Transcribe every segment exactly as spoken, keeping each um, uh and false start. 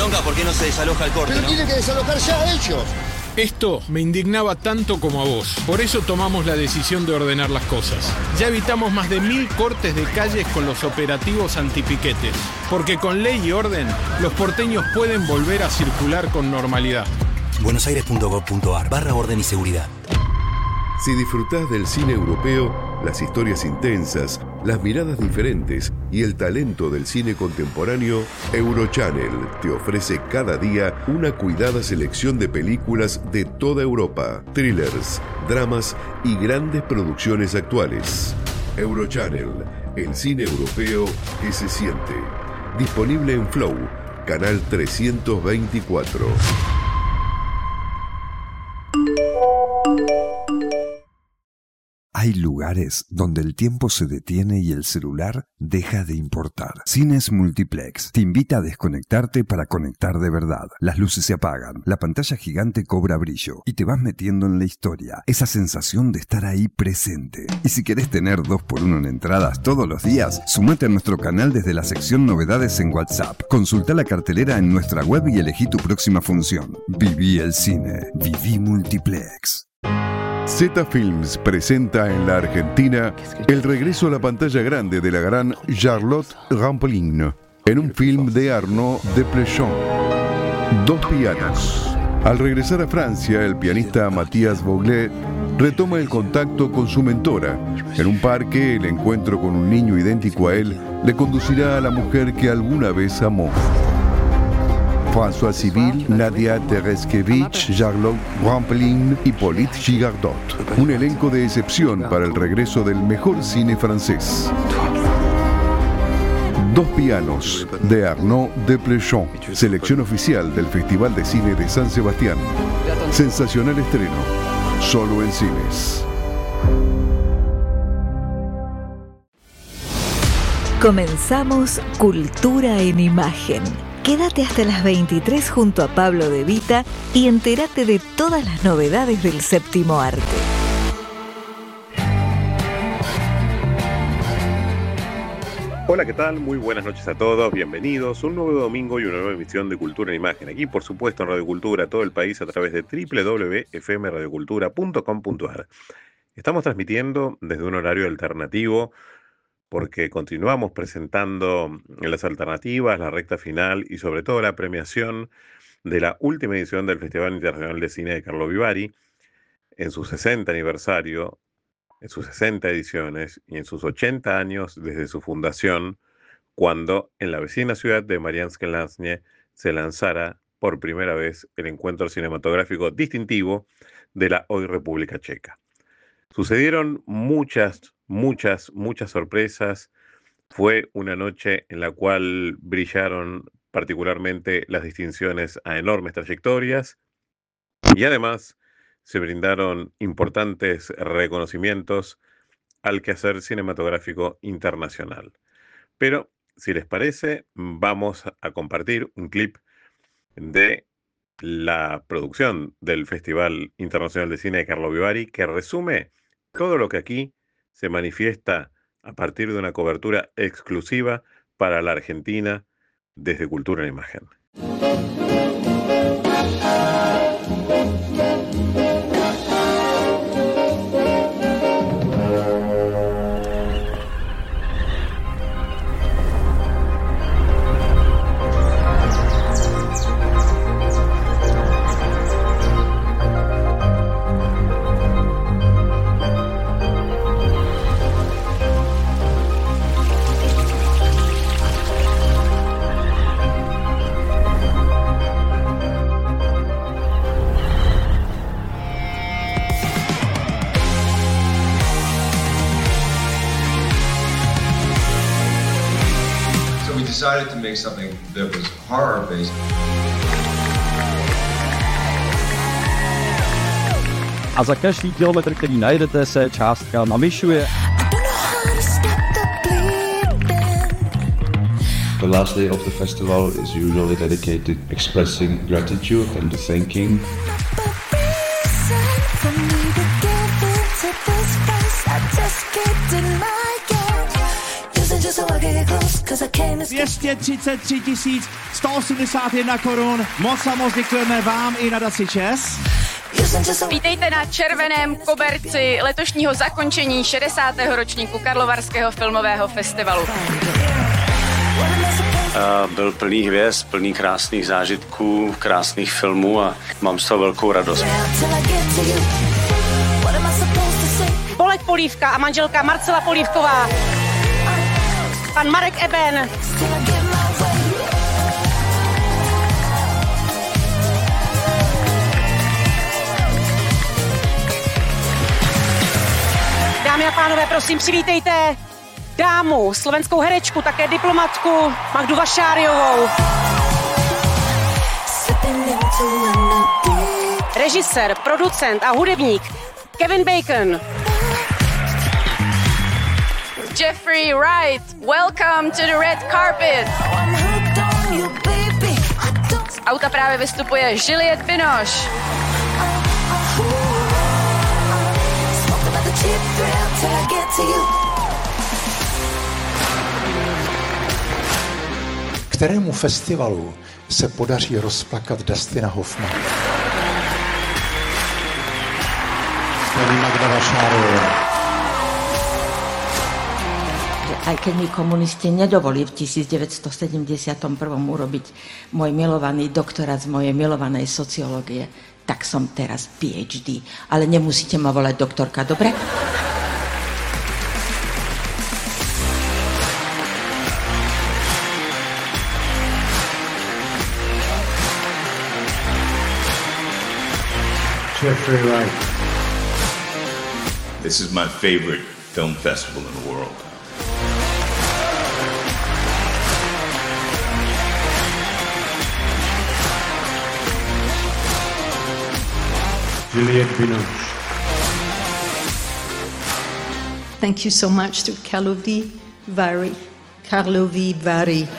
bronca por qué no se desaloja el corte, Pero ¿no? tiene que desalojar ya ellos. Esto me indignaba tanto como a vos. Por eso tomamos la decisión de ordenar las cosas. Ya evitamos más de mil cortes de calles con los operativos antipiquetes. Porque con ley y orden, los porteños pueden volver a circular con normalidad. buenosaires.gov.ar barra orden y seguridad. Si disfrutás del cine europeo, las historias intensas, las miradas diferentes y el talento del cine contemporáneo, Eurochannel te ofrece cada día una cuidada selección de películas de toda Europa, thrillers, dramas y grandes producciones actuales. Eurochannel, el cine europeo que se siente. Disponible en Flow, canal trescientos veinticuatro. Hay lugares donde el tiempo se detiene y el celular deja de importar. Cines Multiplex te invita a desconectarte para conectar de verdad. Las luces se apagan, la pantalla gigante cobra brillo y te vas metiendo en la historia. Esa sensación de estar ahí presente. Y si querés tener dos por uno en entradas todos los días, sumate a nuestro canal desde la sección Novedades en WhatsApp. Consulta la cartelera en nuestra web y elegí tu próxima función. Viví el cine. Viví Multiplex. Z Films presenta en la Argentina el regreso a la pantalla grande de la gran Charlotte Rampling en un film de Arnaud Desplechin, Dos pianos. Al regresar a Francia, el pianista Mathias Vogler retoma el contacto con su mentora. En un parque, el encuentro con un niño idéntico a él le conducirá a la mujer que alguna vez amó. François Civil, Nadia Tereskevich, Charlotte Rampling y Hippolyte Gigardot. Un elenco de excepción para el regreso del mejor cine francés. Dos pianos, de Arnaud Desplechin, selección oficial del Festival de Cine de San Sebastián. Sensacional estreno, solo en cines. Comenzamos Cultura en Imagen. Quédate hasta las veintitrés junto a Pablo De Vita y entérate de todas las novedades del séptimo arte. Hola, ¿qué tal? Muy buenas noches a todos, bienvenidos. Un nuevo domingo y una nueva emisión de Cultura en Imagen. Aquí, por supuesto, en Radio Cultura, todo el país a través de doble u doble u doble u punto f m radio cultura punto com punto a r. Estamos transmitiendo desde un horario alternativo porque continuamos presentando las alternativas, la recta final y sobre todo la premiación de la última edición del Festival Internacional de Cine de Carlo Vivari en su sesenta aniversario, en sus sesenta ediciones y en sus ochenta años desde su fundación, cuando en la vecina ciudad de Mariánske se lanzara por primera vez el encuentro cinematográfico distintivo de la hoy República Checa. Sucedieron muchas, muchas, muchas sorpresas. Fue una noche en la cual brillaron particularmente las distinciones a enormes trayectorias y además se brindaron importantes reconocimientos al quehacer cinematográfico internacional. Pero, si les parece, vamos a compartir un clip de la producción del Festival Internacional de Cine de Carlo Vivari que resume todo lo que aquí se manifiesta a partir de una cobertura exclusiva para la Argentina desde Cultura en Imagen. Decided to make something that was horror based. A za každý kilometr, který najdete, se částka navyšuje. The last day of the festival is usually dedicated expressing gratitude and thanking. dvě stě třicet tři tisíc sto osmdesát jedna korun. Moc a moc děkujeme vám i nadaci ČES. Vítejte na červeném koberci letošního zakončení šedesátého ročníku Karlovarského filmového festivalu. Uh, byl plný hvězd, plný krásných zážitků, krásných filmů a mám z toho velkou radost. Bolek Polívka a manželka Marcela Polívková. Pan Marek Eben. Dámy a pánové, prosím, přivítejte dámu, slovenskou herečku, také diplomatku Magdu Vašáriovou. Režisér, producent a hudebník Kevin Bacon. Jeffrey Wright, welcome to the red carpet. Z auta právě vystupuje Juliette Binoche. Kterému festivalu se podaří rozplakat Dustina Hoffmana? Paní Magda Vašáriová. Aj keď mi komunisti nedovolili v devätnásťstosedemdesiatom prvom urobiť môj milovaný doktorát z mojej milovanej sociológie, tak som teraz P H D. Ale nemusíte ma volať doktorka, dobre? Jeffrey Wright. This is my favorite film festival in the world. Juliette Binoche. Thank you so much to Karlovy Vary. Karlovy Vary.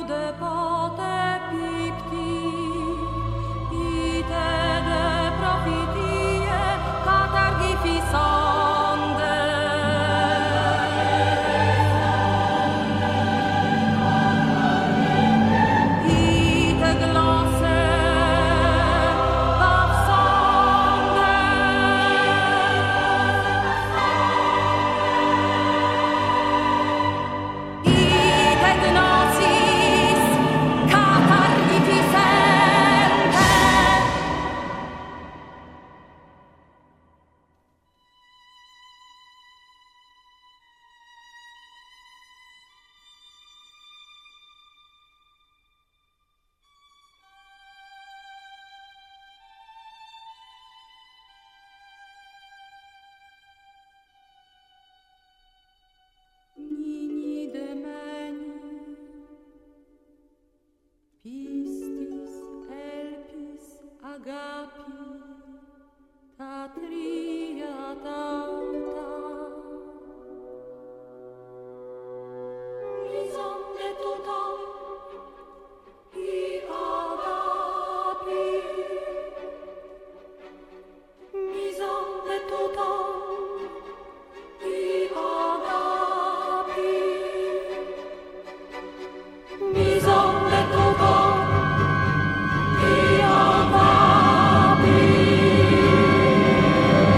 Agapi.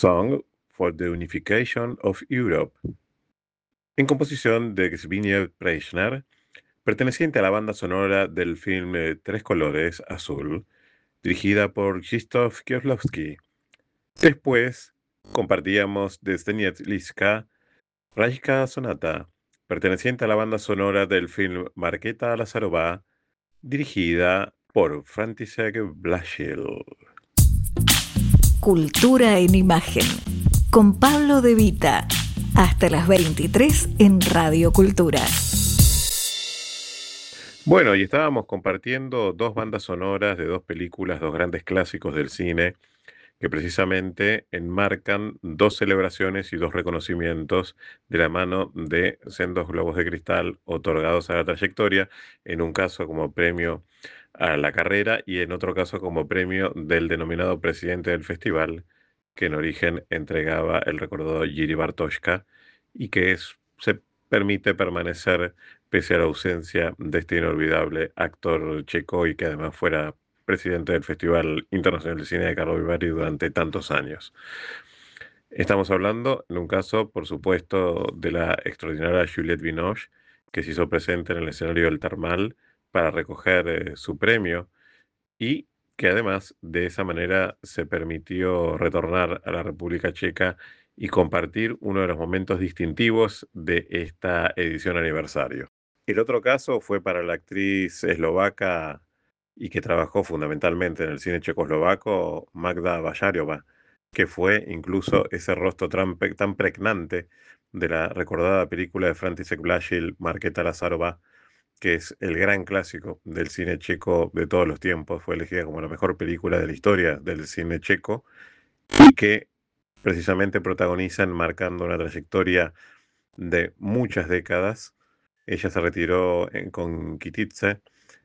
Song for the Unification of Europe, en composición de Zbigniew Preissner, perteneciente a la banda sonora del film Tres Colores Azul, dirigida por Krzysztof Kieślowski. Después compartíamos de Zdeněk Liska, Rajka Sonata, perteneciente a la banda sonora del film Markéta Lazarova, dirigida por František Blažil. Cultura en imagen, con Pablo De Vita, hasta las veintitrés en Radio Cultura. Bueno, y estábamos compartiendo dos bandas sonoras de dos películas, dos grandes clásicos del cine, que precisamente enmarcan dos celebraciones y dos reconocimientos de la mano de sendos globos de cristal otorgados a la trayectoria, en un caso como premio a la carrera y en otro caso como premio del denominado presidente del festival, que en origen entregaba el recordado Jiří Bartoška y que es, se permite permanecer pese a la ausencia de este inolvidable actor checo y que además fuera presidente del Festival Internacional de Cine de Karlovy Vary durante tantos años. Estamos hablando, en un caso, por supuesto, de la extraordinaria Juliette Binoche, que se hizo presente en el escenario del Termal para recoger eh, su premio y que además de esa manera se permitió retornar a la República Checa y compartir uno de los momentos distintivos de esta edición aniversario. El otro caso fue para la actriz eslovaca y que trabajó fundamentalmente en el cine checoslovaco, Magda Bajáriová, que fue incluso ese rostro tan, tan pregnante de la recordada película de František Blažil, Markéta Lazarova, que es el gran clásico del cine checo de todos los tiempos, fue elegida como la mejor película de la historia del cine checo y que precisamente protagonizan marcando una trayectoria de muchas décadas. Ella se retiró en, con Kitice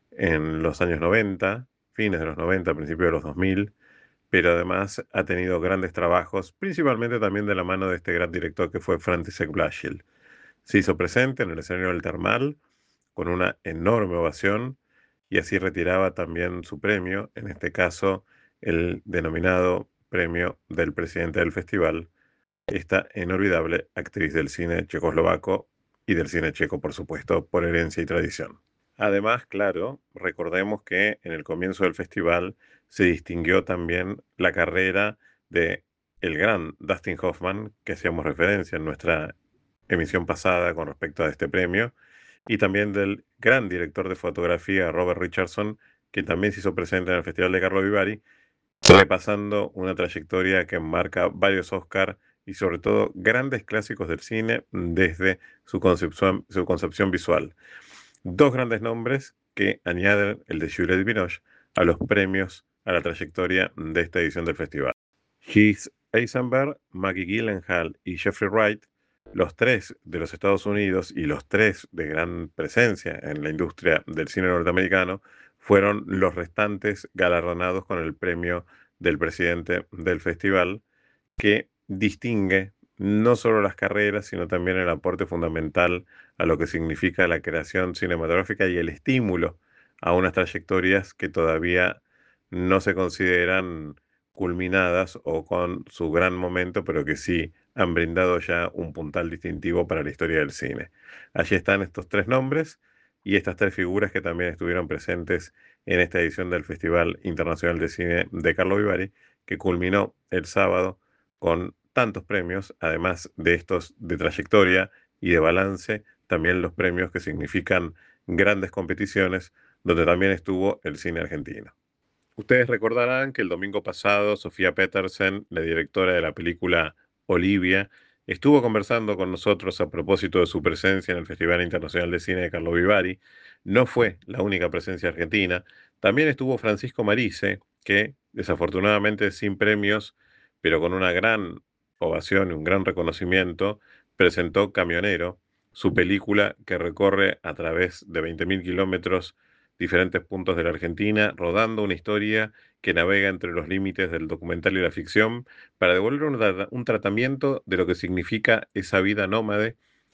en los años noventa, fines de los noventa, principios de los dos mil, pero además ha tenido grandes trabajos, principalmente también de la mano de este gran director que fue František Blažil. Se hizo presente en el escenario del Termal con una enorme ovación y así retiraba también su premio, en este caso el denominado premio del presidente del festival, esta inolvidable actriz del cine checoslovaco y del cine checo, por supuesto, por herencia y tradición. Además, claro, recordemos que en el comienzo del festival se distinguió también la carrera de el gran Dustin Hoffman, que hacíamos referencia en nuestra emisión pasada con respecto a este premio, y también del gran director de fotografía Robert Richardson, que también se hizo presente en el Festival de Karlovy Vary, repasando una trayectoria que marca varios Oscar y sobre todo grandes clásicos del cine desde su concepción, su concepción visual. Dos grandes nombres que añaden el de Juliette Binoche a los premios a la trayectoria de esta edición del festival. Keith Eisenberg, Maggie Gyllenhaal y Jeffrey Wright, los tres de los Estados Unidos y los tres de gran presencia en la industria del cine norteamericano, fueron los restantes galardonados con el premio del presidente del festival, que distingue no solo las carreras, sino también el aporte fundamental a lo que significa la creación cinematográfica y el estímulo a unas trayectorias que todavía no se consideran culminadas o con su gran momento, pero que sí han brindado ya un puntal distintivo para la historia del cine. Allí están estos tres nombres y estas tres figuras que también estuvieron presentes en esta edición del Festival Internacional de Cine de Karlovy Vary, que culminó el sábado con tantos premios, además de estos de trayectoria y de balance, también los premios que significan grandes competiciones, donde también estuvo el cine argentino. Ustedes recordarán que el domingo pasado Sofía Petersen, la directora de la película Olivia, estuvo conversando con nosotros a propósito de su presencia en el Festival Internacional de Cine de Karlovy Vary. No fue la única presencia argentina. También estuvo Francisco Marise, que desafortunadamente sin premios, pero con una gran ovación y un gran reconocimiento, presentó Camionero, su película que recorre a través de veinte mil kilómetros diferentes puntos de la Argentina, rodando una historia que navega entre los límites del documental y la ficción para devolver un, un tratamiento de lo que significa esa vida nómade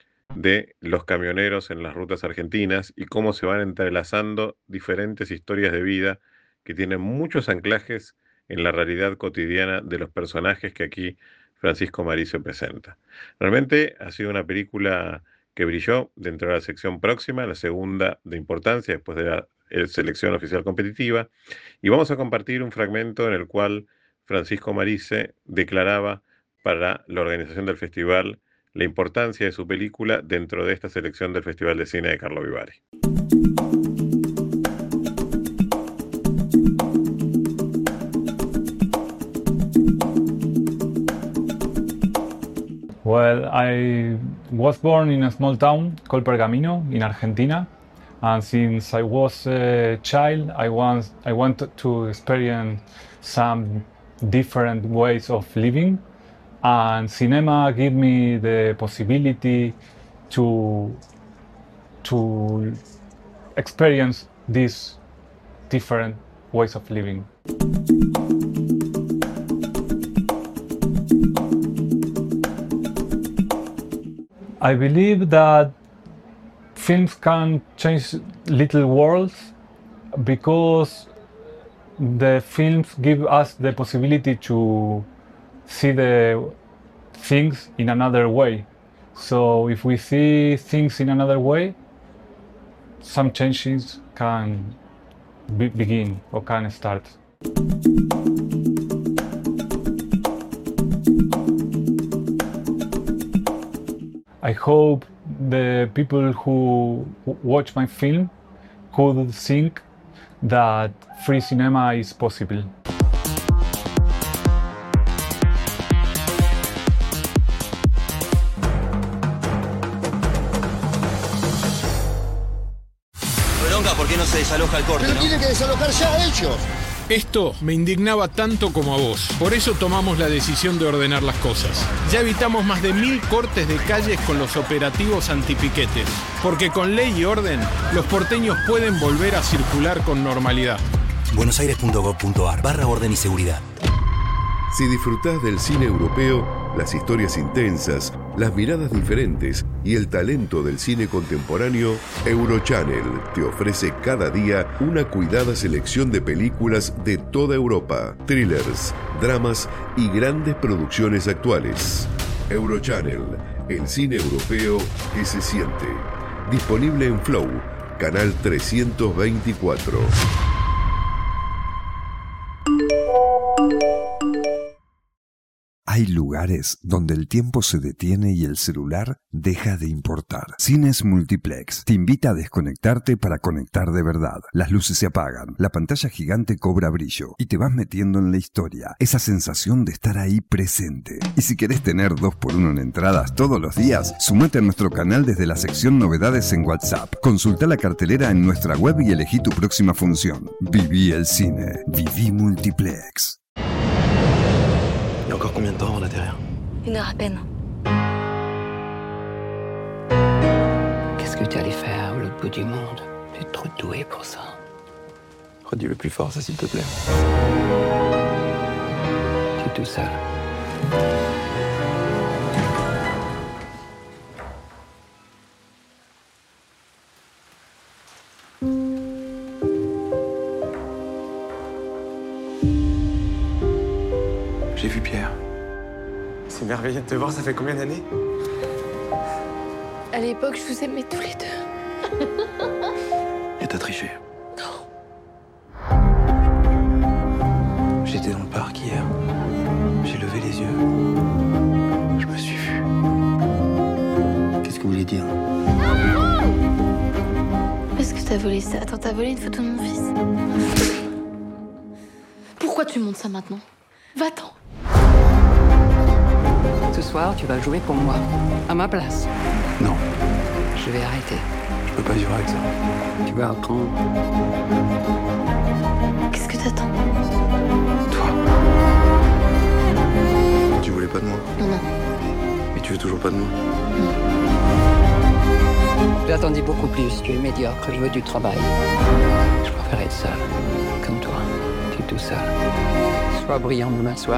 de los camioneros en las rutas argentinas y cómo se van entrelazando diferentes historias de vida que tienen muchos anclajes en la realidad cotidiana de los personajes que aquí Francisco Marice presenta. Realmente ha sido una película que brilló dentro de la sección próxima, la segunda de importancia después de la selección oficial competitiva, y vamos a compartir un fragmento en el cual Francisco Marice declaraba para la organización del festival la importancia de su película dentro de esta selección del Festival de Cine de Carlo Vivari. Well, I was born in a small town called Pergamino in Argentina, and since I was a child, I want I wanted to experience some different ways of living, and cinema gave me the possibility to to experience these different ways of living. I believe that films can change little worlds because the films give us the possibility to see the things in another way. So if we see things in another way, some changes can be begin or can start. I hope the people who watch my film could think that free cinema is possible. Bronca, ¿por qué no se desaloja el corte? Pero ¿no? tiene que desalojar ya ellos. Esto me indignaba tanto como a vos. Por eso tomamos la decisión de ordenar las cosas. Ya evitamos más de mil cortes de calles con los operativos antipiquetes. Porque con ley y orden, los porteños pueden volver a circular con normalidad. buenosaires.gov.ar barra orden y seguridad. Si disfrutás del cine europeo, las historias intensas, las miradas diferentes y el talento del cine contemporáneo, Eurochannel te ofrece cada día una cuidada selección de películas de toda Europa, thrillers, dramas y grandes producciones actuales. Eurochannel, el cine europeo que se siente. Disponible en Flow, canal trescientos veinticuatro. Hay lugares donde el tiempo se detiene y el celular deja de importar. Cines Multiplex te invita a desconectarte para conectar de verdad. Las luces se apagan, la pantalla gigante cobra brillo y te vas metiendo en la historia. Esa sensación de estar ahí presente. Y si querés tener dos por uno en entradas todos los días, sumate a nuestro canal desde la sección Novedades en WhatsApp. Consulta la cartelera en nuestra web y elegí tu próxima función. Viví el cine. Viví Multiplex. Il y a encore combien de temps avant d'atterrir? Une heure à peine. Qu'est-ce que tu allais faire à l'autre bout du monde? Tu es trop doué pour ça. Redis-le plus fort, ça, s'il te plaît. Tu es tout seul. J'ai vu Pierre. C'est merveilleux de te voir, ça fait combien d'années? À l'époque, je vous aimais tous les deux. Et t'as triché. Non. J'étais dans le parc hier. J'ai levé les yeux. Je me suis vu. Qu'est-ce que vous voulez dire? Est-ce que t'as volé ça? Attends, t'as volé une photo de mon fils? Pourquoi tu montes ça maintenant? Va-t'en. Ce soir, tu vas jouer pour moi, à ma place. Non. Je vais arrêter. Je peux pas vivre avec ça. Tu vas apprendre. Qu'est-ce que t'attends? Toi. Tu voulais pas de moi? Non, non. Mais tu veux toujours pas de moi? Non. J'attendais beaucoup plus. Tu es médiocre. Je veux du travail. Je préfère être seul, comme toi. Tu es tout seul. Sois brillant demain soir.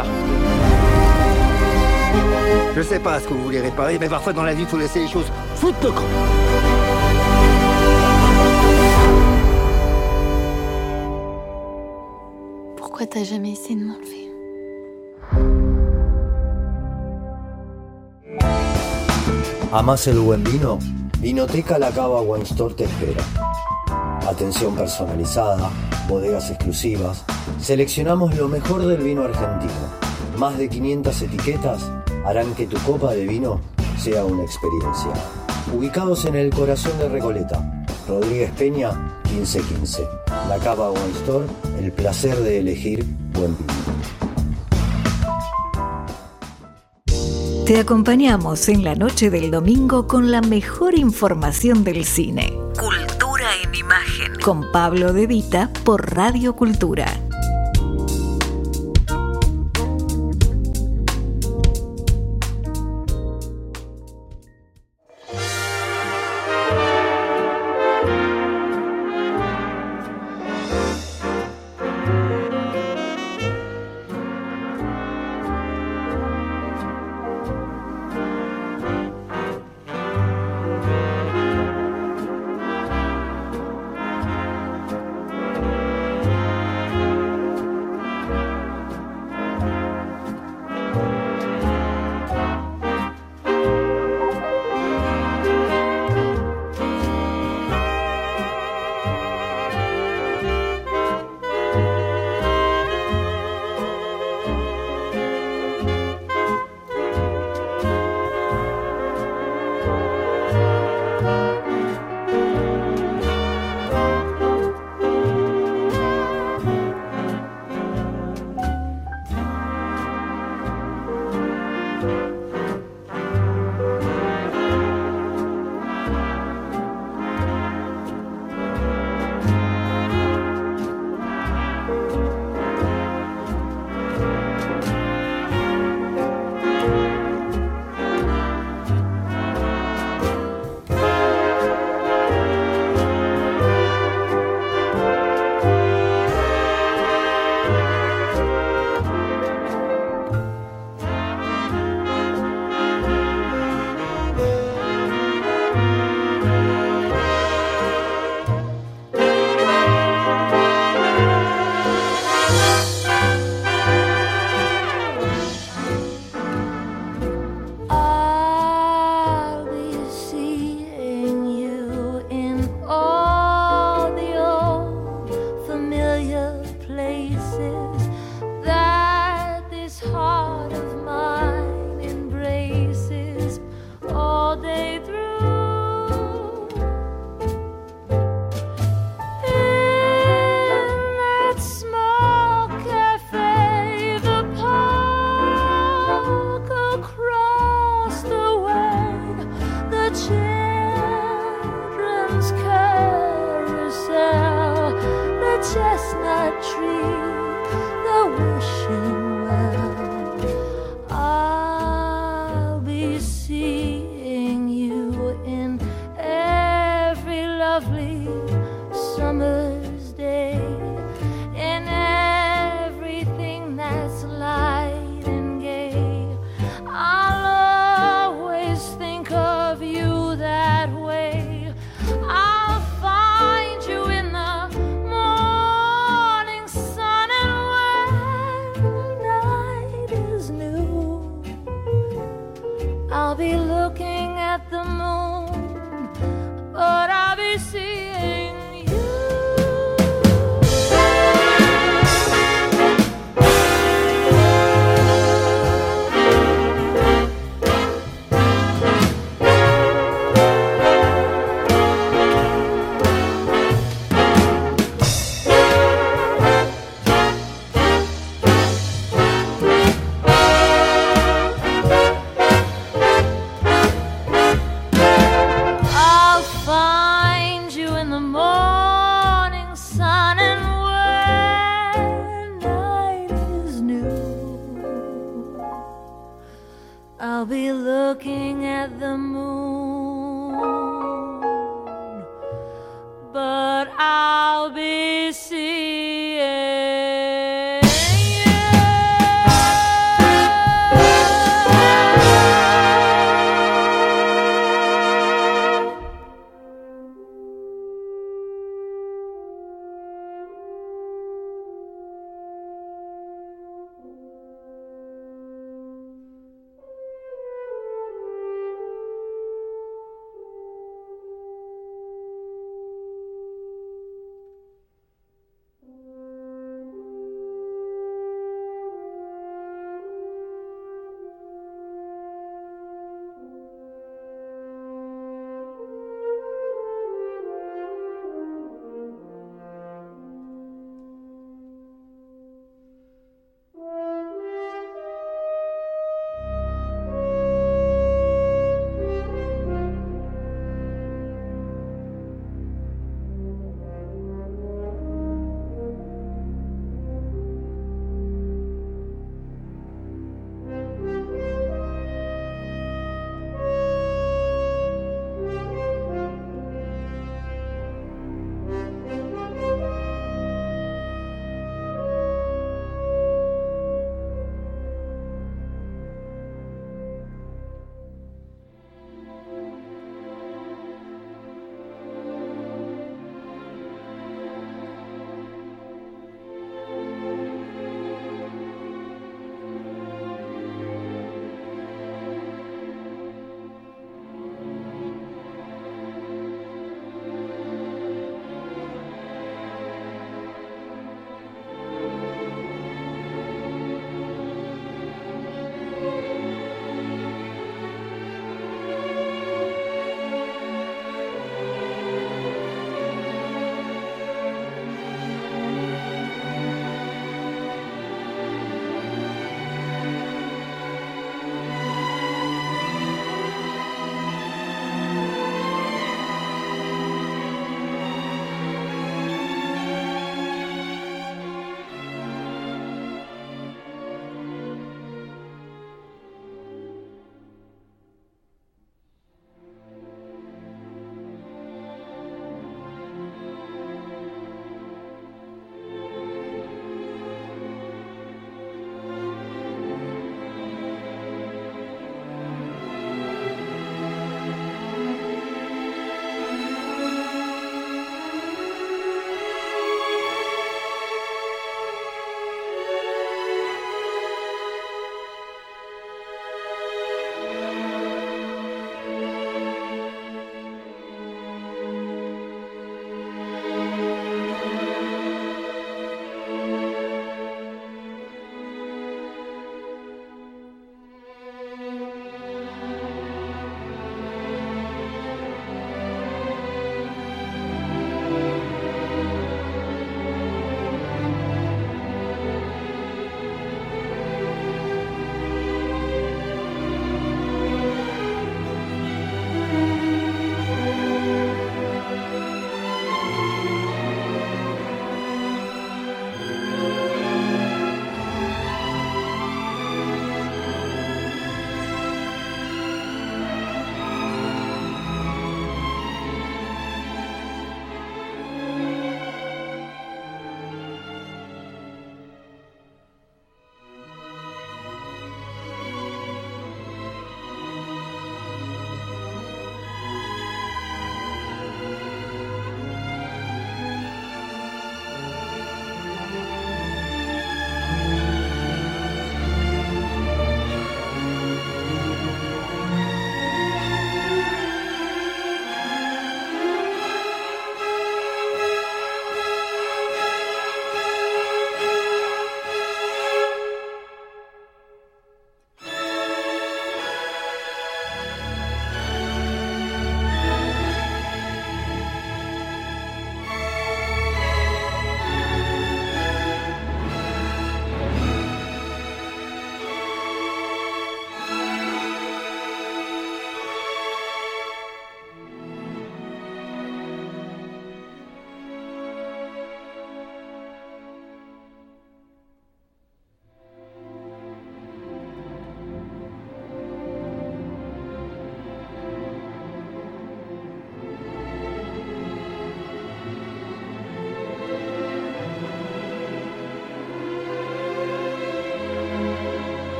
Je sais pas ce que vous voulez réparer, mais parfois dans la vie, il faut laisser les choses foutre le camp. Pourquoi t'as jamais essayé de m'enlever? ¿Amás el buen vino? Vinoteca La Cava Wine Store te espera. Atención personalizada, bodegas exclusivas. Seleccionamos lo mejor del vino argentino. Más de quinientas etiquetas harán que tu copa de vino sea una experiencia. Ubicados en el corazón de Recoleta, Rodríguez Peña, quince quince. La Cava Wine Store, el placer de elegir buen vino. Te acompañamos en la noche del domingo con la mejor información del cine. Cultura en imagen. Con Pablo De Vita por Radio Cultura.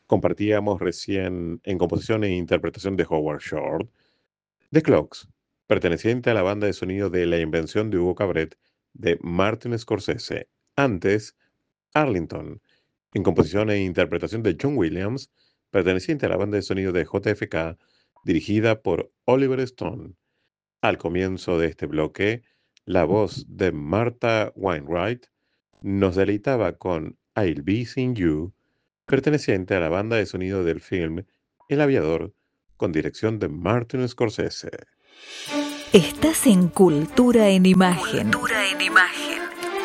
Compartíamos recién en composición e interpretación de Howard Shore, The Clocks, perteneciente a la banda de sonido de La invención de Hugo Cabret de Martin Scorsese. Antes, Arlington, en composición e interpretación de John Williams, perteneciente a la banda de sonido de J F K, dirigida por Oliver Stone. Al comienzo de este bloque, la voz de Martha Wainwright nos deleitaba con I'll Be Seeing You, perteneciente a la banda de sonido del film El Aviador, con dirección de Martin Scorsese. Estás en Cultura en Imagen. Cultura en Imagen.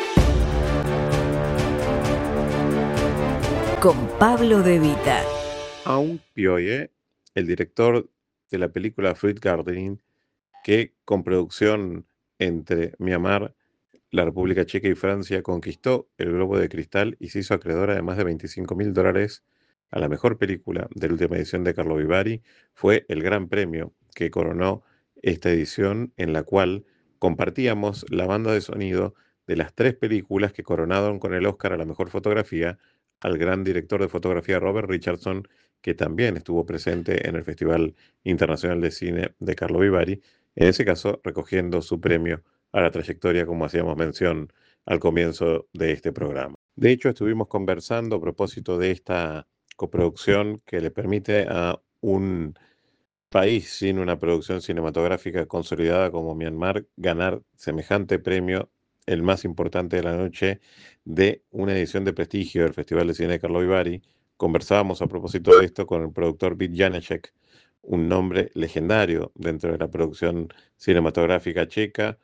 Con Pablo De Vita. Aung Pyoe, el director de la película Fruit Gardening, que con producción entre Myanmar, la República Checa y Francia conquistó el Globo de Cristal y se hizo acreedora de más de veinticinco mil dólares a la mejor película de la última edición de Carlo Vivari. Fue el gran premio que coronó esta edición, en la cual compartíamos la banda de sonido de las tres películas que coronaron con el Oscar a la mejor fotografía al gran director de fotografía Robert Richardson, que también estuvo presente en el Festival Internacional de Cine de Carlo Vivari, en ese caso recogiendo su premio a la trayectoria, como hacíamos mención al comienzo de este programa. De hecho, estuvimos conversando a propósito de esta coproducción que le permite a un país sin una producción cinematográfica consolidada como Myanmar ganar semejante premio, el más importante de la noche, de una edición de prestigio del Festival de Cine de Carlo Vivari. Conversábamos a propósito de esto con el productor Vít Janeček, un nombre legendario dentro de la producción cinematográfica checa.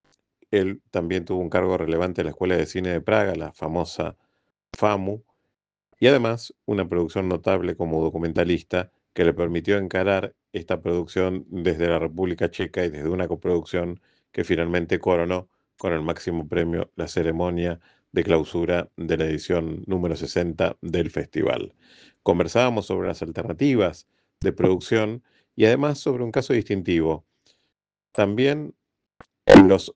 Él también tuvo un cargo relevante en la Escuela de Cine de Praga, la famosa FAMU, y además una producción notable como documentalista que le permitió encarar esta producción desde la República Checa y desde una coproducción que finalmente coronó con el máximo premio la ceremonia de clausura de la edición número sesenta del festival. Conversábamos sobre las alternativas de producción y además sobre un caso distintivo. También los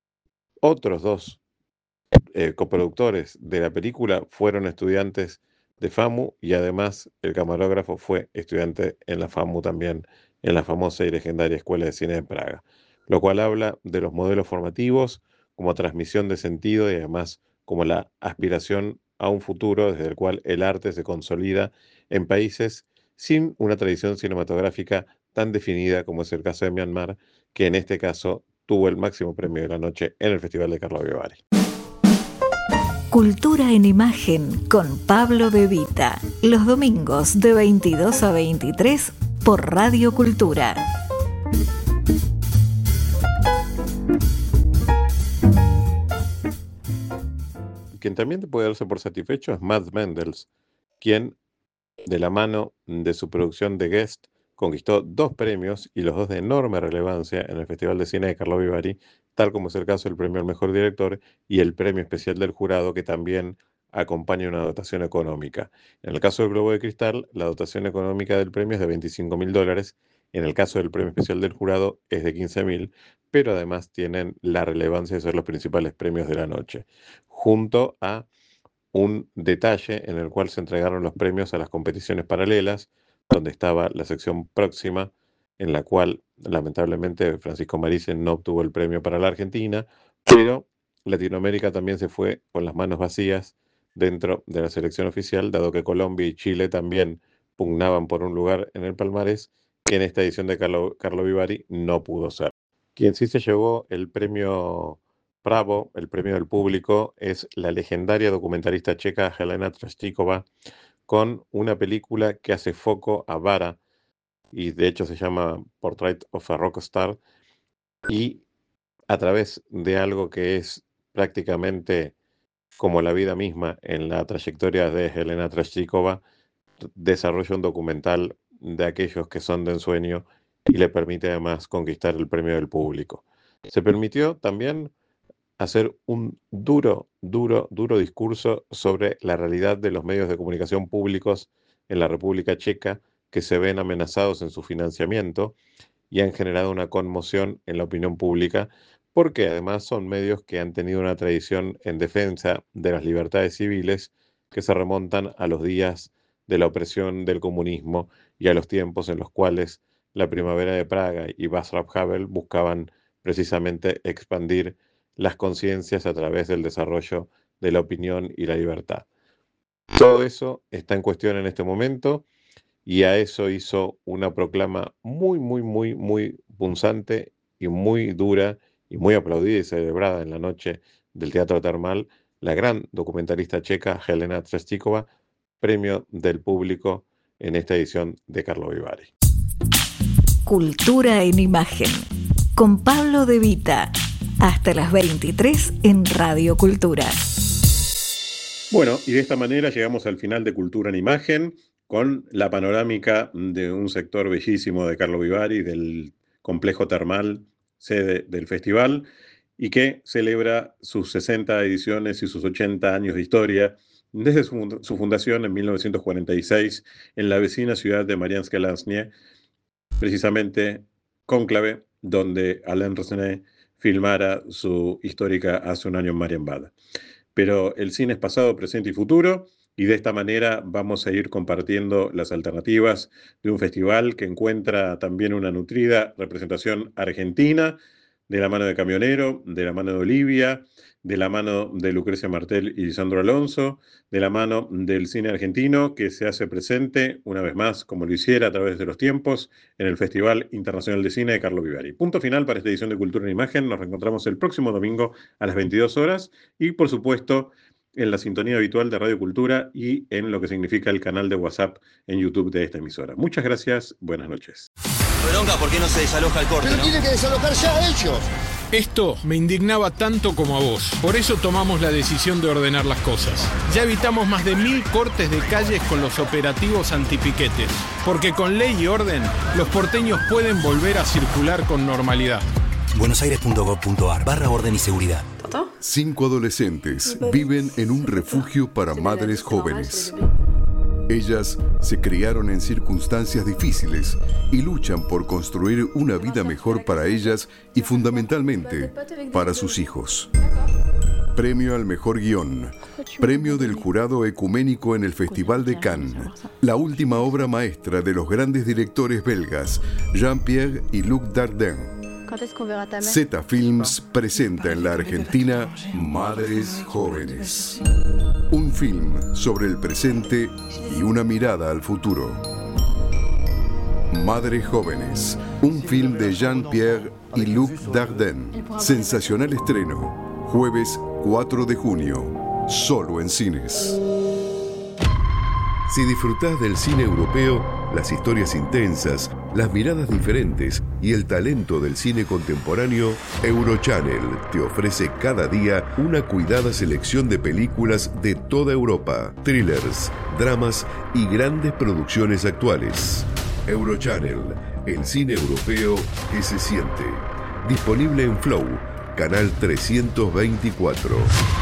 otros dos eh, coproductores de la película fueron estudiantes de FAMU y además el camarógrafo fue estudiante en la FAMU también, en la famosa y legendaria Escuela de Cine de Praga, lo cual habla de los modelos formativos como transmisión de sentido y además como la aspiración a un futuro desde el cual el arte se consolida en países sin una tradición cinematográfica tan definida como es el caso de Myanmar, que en este caso tuvo el máximo premio de la noche en el Festival de Carlo Vivari. Cultura en Imagen con Pablo De Vita, los domingos de veintidós a veintitrés por Radio Cultura. Quien también te puede darse por satisfecho es Mads Mendels, quien, de la mano de su producción The Guest, conquistó dos premios y los dos de enorme relevancia en el Festival de Cine de Carlo Vivari, tal como es el caso del premio al mejor director y el premio especial del jurado, que también acompaña una dotación económica. En el caso del Globo de Cristal, la dotación económica del premio es de veinticinco mil dólares. En el caso del premio especial del jurado es de quince mil, pero además tienen la relevancia de ser los principales premios de la noche, junto a un detalle en el cual se entregaron los premios a las competiciones paralelas, donde estaba la sección próxima, en la cual lamentablemente Francisco Marisen no obtuvo el premio para la Argentina, pero Latinoamérica también se fue con las manos vacías dentro de la selección oficial, dado que Colombia y Chile también pugnaban por un lugar en el palmarés, que en esta edición de Carlo, Carlo Vivari no pudo ser. Quien sí se llevó el premio Bravo, el premio del público, es la legendaria documentalista checa Helena Trstíková, con una película que hace foco a Vara, y de hecho se llama Portrait of a Rockstar, y a través de algo que es prácticamente como la vida misma en la trayectoria de Helena Trstíková, desarrolla un documental de aquellos que son de ensueño y le permite además conquistar el premio del público. Se permitió también hacer un duro, duro, duro discurso sobre la realidad de los medios de comunicación públicos en la República Checa, que se ven amenazados en su financiamiento y han generado una conmoción en la opinión pública, porque además son medios que han tenido una tradición en defensa de las libertades civiles que se remontan a los días de la opresión del comunismo y a los tiempos en los cuales la Primavera de Praga y Václav Havel buscaban precisamente expandir las conciencias a través del desarrollo de la opinión y la libertad. Todo eso está en cuestión en este momento y a eso hizo una proclama muy, muy, muy, muy punzante y muy dura y muy aplaudida y celebrada en la noche del Teatro Termal la gran documentalista checa Helena Třeštíková, premio del público en esta edición de Karlovy Vary. Cultura en Imagen, con Pablo De Vita, hasta las veintitrés en Radio Cultura. Bueno, y de esta manera llegamos al final de Cultura en Imagen, con la panorámica de un sector bellísimo de Karlovy Vary, del complejo termal, sede del festival, y que celebra sus sesenta ediciones y sus ochenta años de historia, desde su, su fundación en mil novecientos cuarenta y seis en la vecina ciudad de Mariánska Láznia, precisamente cónclave donde Alain Resnais filmara su histórica Hace un año en Marienbad. Pero el cine es pasado, presente y futuro, y de esta manera vamos a ir compartiendo las alternativas de un festival que encuentra también una nutrida representación argentina, de la mano de Camionero, de la mano de Olivia, de la mano de Lucrecia Martel y Lisandro Alonso, de la mano del cine argentino que se hace presente una vez más, como lo hiciera a través de los tiempos, en el Festival Internacional de Cine de Karlovy Vary. Punto final para esta edición de Cultura en Imagen. Nos reencontramos el próximo domingo a las veintidós horas y, por supuesto, en la sintonía habitual de Radio Cultura y en lo que significa el canal de WhatsApp en YouTube de esta emisora. Muchas gracias, buenas noches. Bronca, ¿por qué no se desaloja el corte, Pero no? tiene que desalojar ya ellos. Esto me indignaba tanto como a vos. Por eso tomamos la decisión de ordenar las cosas. Ya evitamos más de mil cortes de calles con los operativos antipiquetes. Porque con ley y orden, los porteños pueden volver a circular con normalidad. buenosaires punto gov punto ar barra orden y seguridad. Cinco adolescentes viven en un refugio para madres jóvenes. Ellas se criaron en circunstancias difíciles y luchan por construir una vida mejor para ellas y fundamentalmente para sus hijos. Premio al mejor guión. Premio del jurado ecuménico en el Festival de Cannes. La última obra maestra de los grandes directores belgas, Jean-Pierre y Luc Dardenne. Z Films presenta en la Argentina Madres Jóvenes. Un film sobre el presente y una mirada al futuro. Madres Jóvenes, un film de Jean-Pierre y Luc Dardenne. Sensacional estreno, jueves cuatro de junio, solo en cines. Si disfrutás del cine europeo, las historias intensas, las miradas diferentes y el talento del cine contemporáneo, Eurochannel te ofrece cada día una cuidada selección de películas de toda Europa, thrillers, dramas y grandes producciones actuales. Eurochannel, el cine europeo que se siente. Disponible en Flow, canal trescientos veinticuatro.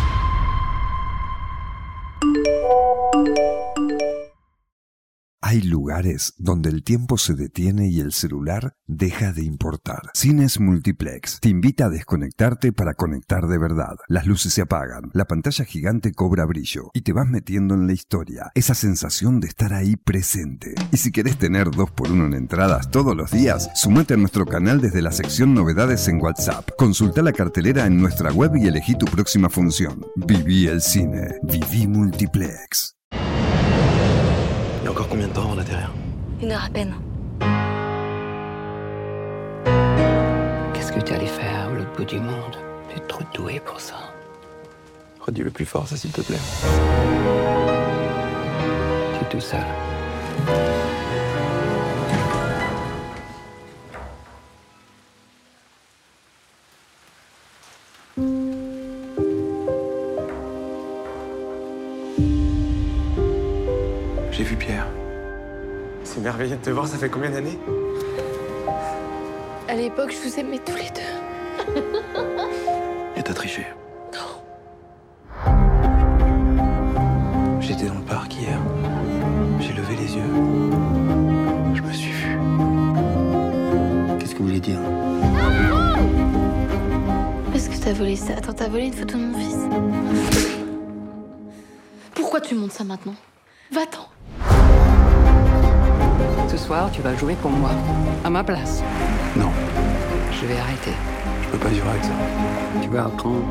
Hay lugares donde el tiempo se detiene y el celular deja de importar. Cines Multiplex te invita a desconectarte para conectar de verdad. Las luces se apagan, la pantalla gigante cobra brillo y te vas metiendo en la historia. Esa sensación de estar ahí presente. Y si querés tener dos por uno en entradas todos los días, sumate a nuestro canal desde la sección Novedades en WhatsApp. Consulta la cartelera en nuestra web y elegí tu próxima función. Viví el cine. Viví Multiplex. Il y a encore combien de temps avant d'atterrir? Une heure à peine. Qu'est-ce que tu allais faire à l'autre bout du monde? Tu es trop doué pour ça. Redis-le plus fort, ça, s'il te plaît. Tu es tout seul. J'ai vu Pierre. C'est merveilleux de te voir, ça fait combien d'années? À l'époque, je vous aimais tous les deux. Et t'as triché. Non. J'étais dans le parc hier. J'ai levé les yeux. Je me suis vu. Qu'est-ce que vous voulez dire? Est-ce que t'as volé ça? Attends, t'as volé une photo de mon fils? Pourquoi tu montes ça maintenant? Va-t'en. Ce soir, tu vas jouer pour moi, à ma place. Non, Je vais arrêter. je peux pas vivre avec ça. Tu vas apprendre.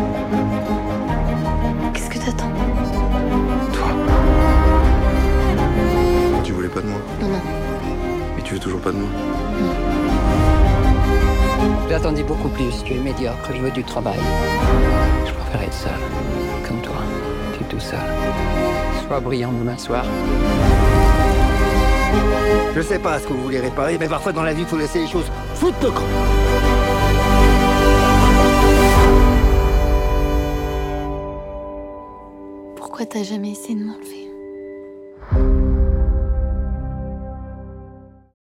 Qu'est-ce que t'attends? Toi. Tu voulais pas de moi. Non, non. Et tu veux toujours pas de moi. J'attendais beaucoup plus. Tu es médiocre, je veux du travail. Je préfère être seul, comme toi. Tu es tout seul. Sois brillant demain soir. Je sais pas ce que vous voulez réparer, mais parfois dans la vie, il faut laisser les choses foutre le camp. Pourquoi t'as jamais essayé de m'enlever?